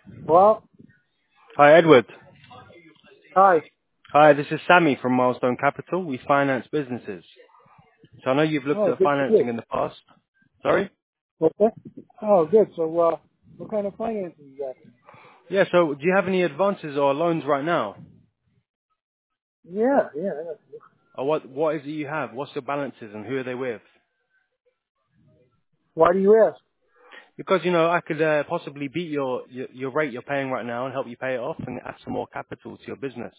Well, Hi, Edward. hi. Hi, this is Sammy from Milestone Capital. We finance businesses. So I know you've looked Oh, at good for financing you. in the past. Sorry? Okay. Oh, good. So, what kind of financing you got? Yeah, so do you have any advances or loans right now? Yeah, yeah. I got you. Or what is it you have? What's your balances and who are they with? Why do you ask? Because, I could possibly beat your rate you're paying right now and help you pay it off and add some more capital to your business.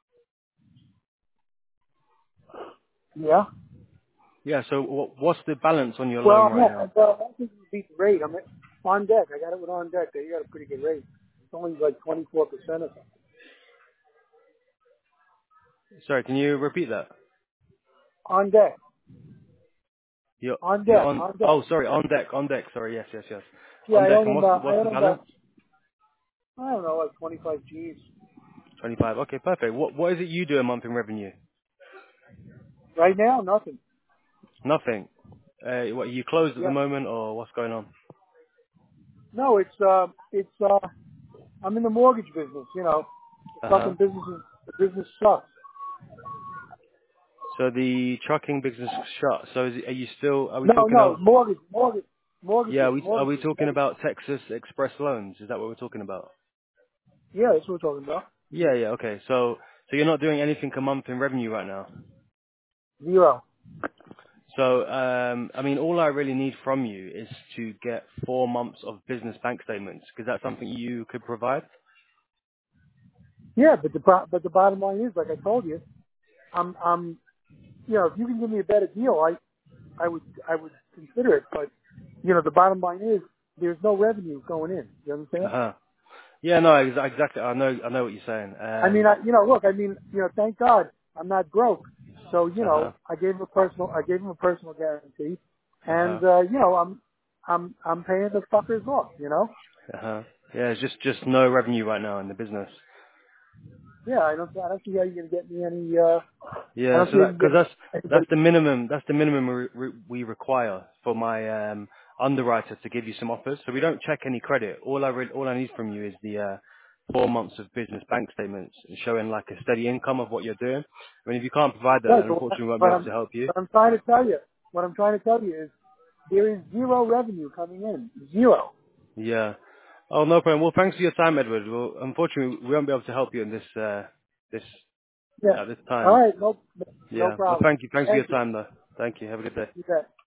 Yeah. Yeah, so what's the balance on your loan Well, right no, now? I don't think you beat the rate. I'm on deck. I got it with on deck. You got a pretty good rate. It's only like 24% or something. Sorry, can you repeat that? On deck. You're, On you're deck. on, On deck. oh, sorry, on deck, sorry, yes. Yeah, On I deck, own and them. what's I the own balance? about, I don't know, like 25 G's. 25. Okay, perfect. What is it you do a month in revenue? Right now, nothing. Nothing. What, are you closed at the Yeah. moment, or what's going on? No, I'm in the mortgage business. The Uh-huh. fucking the business sucks. So the trucking business shut. So are you still, are we No, talking no, of, yeah, mortgages, are we mortgages. talking about Texas Express loans? Is that what we're talking about? Yeah, that's what we're talking about. Yeah, okay. So you're not doing anything a month in revenue right now? Zero. So, I mean, all I really need from you is to get 4 months of business bank statements, because that's something you could provide? Yeah, but the bottom line is, like I told you, I'm if you can give me a better deal, I would consider it. But the bottom line is, there's no revenue going in. You understand? Uh-huh. Yeah, no, exactly. I know what you're saying. I mean, look, thank God I'm not broke. So Uh-huh. I gave him a personal guarantee, and Uh-huh. I'm paying the fuckers off. Uh-huh. Yeah, it's just no revenue right now in the business. Yeah, I don't see how you're gonna get me any. I Yeah, don't so see how that you because can get that's anybody. the minimum. That's the minimum we require for my underwriter to give you some offers. So we don't check any credit. All I need from you is the 4 months of business bank statements showing like a steady income of what you're doing. I mean, if you can't provide that, Right, then unfortunately we won't be but able I'm to help you. but I'm trying to tell you. What I'm trying to tell you is there is zero revenue coming in. Zero. Yeah. Oh, no problem. Well, thanks for your time, Edward. Well, unfortunately, we won't be able to help you in this Yeah. at this All time. right. No Yeah. Well, problem. thank you. Thanks for your Thank you. time, though. Thank you. Have a good day. You bet.